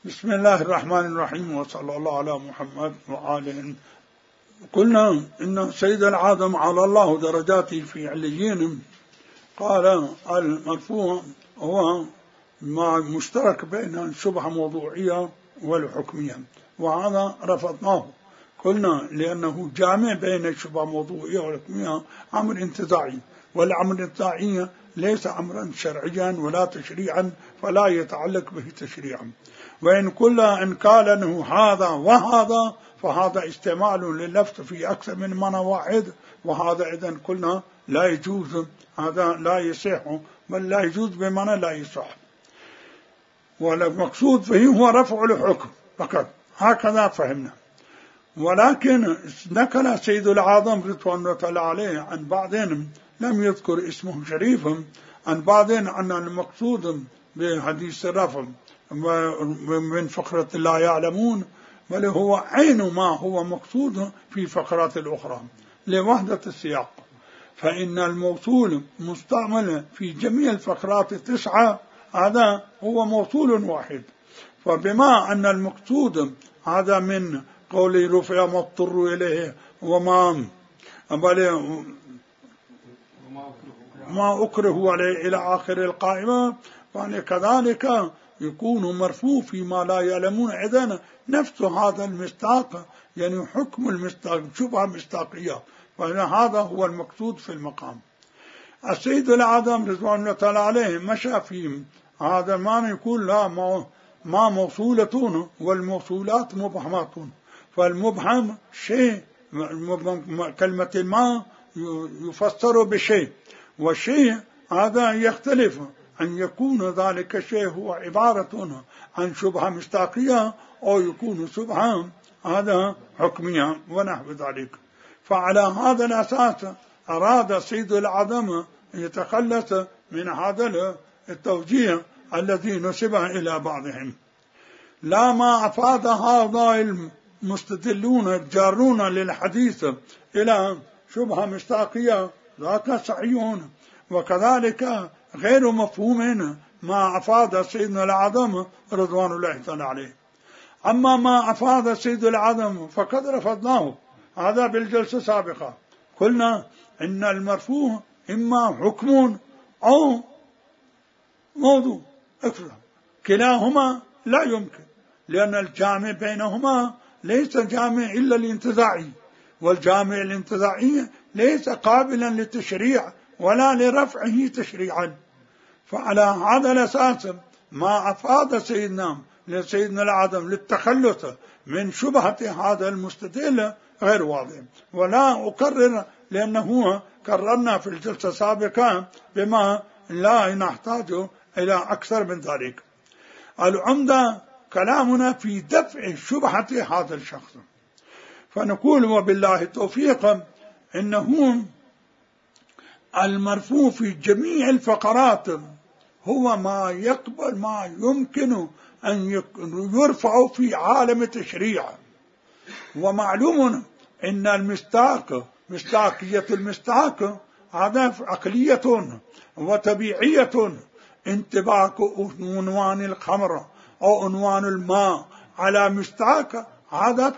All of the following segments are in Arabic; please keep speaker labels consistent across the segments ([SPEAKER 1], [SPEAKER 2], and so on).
[SPEAKER 1] بسم الله الرحمن الرحيم، وصلى الله على محمد وآله. قلنا إن سيد العظم على الله درجاته في عليين. قال المرفوع هو ما مشترك بين الشبهة موضوعية والحكمية، وهذا رفضناه. قلنا لأنه جامع بين الشبهة موضوعية والحكمية أمر انتزاعي، والأمر الانتزاعي ليس أمرا شرعيا ولا تشريعا، فلا يتعلق به تشريعا. وإن قلنا إن قال أنه هذا وهذا فهذا استعمال لللفظ في أكثر من معنى واحد، وهذا إذن قلنا لا يجوز، هذا لا يصح، بل لا يجوز بمعنى لا يصح. والمقصود فيه هو رفع الحكم فقط، هكذا فهمنا. ولكن نقل سيد العظم رضوان الله تعالى عليه عن بعضهم لم يذكر اسمه شريف، عن بعضهم أن المقصود بحديث الرفع من فقرة لا يعلمون، بل هو عين ما هو مقصود في فقرات الأخرى لوحدة السياق. فإن الموصول مستعمل في جميع الفقرات 9، هذا هو موصول واحد. فبما أن المقصود هذا من قول رفع ما اضطر إليه وما أكره عليه إلى آخر القائمة، فكذلك يكون مرفوع فيما لا يعلمون. إذن نفس هذا المصداق، يعني حكم المصداق شبهة مصداقية، فهذا هو المقصود في المقام. السيد العظم رضوان الله تعالى عليه مشى في هذا ما يقول لا ما موصولة والموصولات مبهمات. فالمبهم شيء، كلمة ما يفسر بشيء، والشيء هذا يختلف أن يكون ذلك الشيء هو عبارة عن شبهة مصداقية أو يكون شبهة هذا حكمية ونحو ذلك. فعلى هذا الأساس أراد سيد العظم أن يتخلص من هذا التوجيه الذي نسب إلى بعضهم. لا ما أفاد هؤلاء المستدلون الجارون للحديث إلى شبهة مصداقية ذاك صحيح، وكذلك غير مفهوم ما أفاد سيدنا العظم رضوان الله تعالى عليه. أما ما أفاد سيد العظم فقد رفضناه، هذا بالجلسة السابقة. قلنا إن المرفوع إما حكم أو موضوع، كلاهما لا يمكن، لأن الجامع بينهما ليس جامع إلا الانتزاعي، والجامع الانتزاعي ليس قابلا للتشريع ولا لرفعه تشريعا. فعلى هذا الأساس ما أفاد سيدنا العظم للتخلص من شبهة هذا المستدل غير واضح. ولا أكرر لأنه كررنا في الجلسة السابقة بما لا نحتاج إلى أكثر من ذلك. العمدة كلامنا في دفع شبهة هذا الشخص، فنقول وبالله التوفيق إنه المرفوع في جميع الفقرات هو ما يقبل ما يمكن أن يرفع في عالم التشريع. ومعلوم إن مصداقية المصداق هذا عقلية وطبيعية. انطباق عنوان الخمر أو عنوان الماء على مصداق هذا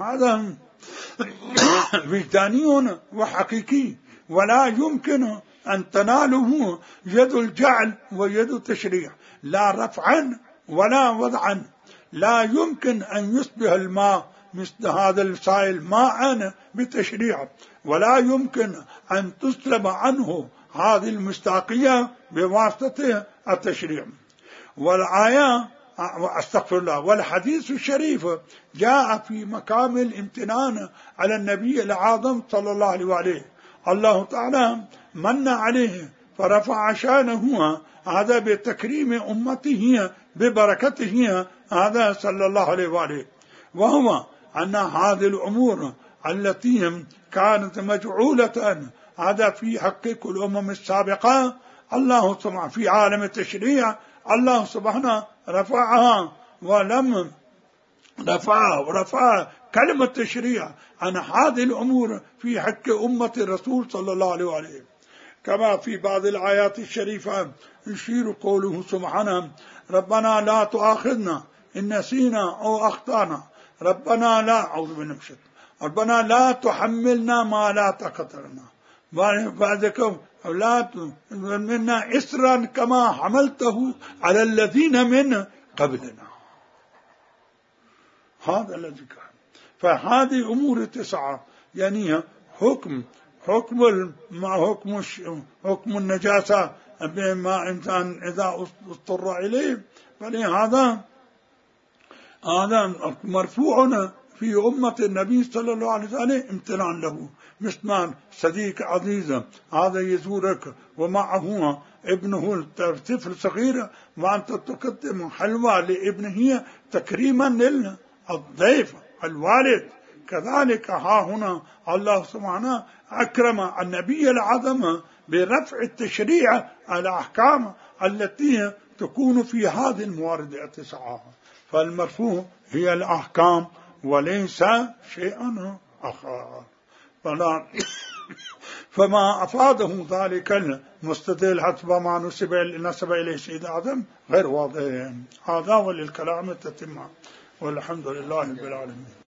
[SPEAKER 1] وجداني وحقيقي، ولا يمكن أن تناله يد الجعل ويد التشريع، لا رفعا ولا وضعا. لا يمكن أن يصبح الماء مثل هذا السائل ماء بتشريع، ولا يمكن أن تسلب عنه هذه المصداقية بواسطة التشريع. والآية استغفر الله، والحديث الشريف جاء في مقام الامتنان على النبي العظيم صلى الله عليه وآله. الله تعالى من عليه فرفع شانه هذا بتكريم أمته ببركته هذا صلى الله عليه وآله. وهو أن هذه الأمور التي كانت مجعولة هذا في حق كل الأمم السابقة، الله سبحانه في عالم التشريع الله سبحانه رفعها، ولم رفع كلمة التشريع عن هذه الأمور في حق أمة الرسول صلى الله عليه وآله. كما في بعض الآيات الشريفة يشير قوله سبحانه ربنا لا تؤاخذنا إن نسينا أو أخطأنا ربنا لا أعوذ بالله من الشيطان ربنا لا تحملنا ما لا طاقة لنا بعدك لا منا إسرا كما حملته على الذين من قبلنا. هذا الذي كان. فهذه أمور 9 يعني حكم النجاسة بما إنسان إذا اضطر إليه، فلهذا هذا مرفوع في أمة النبي صلى الله عليه وسلم امتناع له. مثل صديق عزيز هذا يزورك ومعه ابنه الطفل صغير وأنت تقدم حلوى لابنه تكريما للضيف الوالد، كذلك ها هنا الله سبحانه أكرم النبي العظم برفع التشريع على أحكام التي تكون في هذه الموارد 9. فالمرفوع هي الأحكام وليس شيئا آخر. فما أفاده ذلك المستدل حسب ما نسب إليه سيد آدم غير واضح. هذا وللكلام تتم، والحمد لله رب العالمين.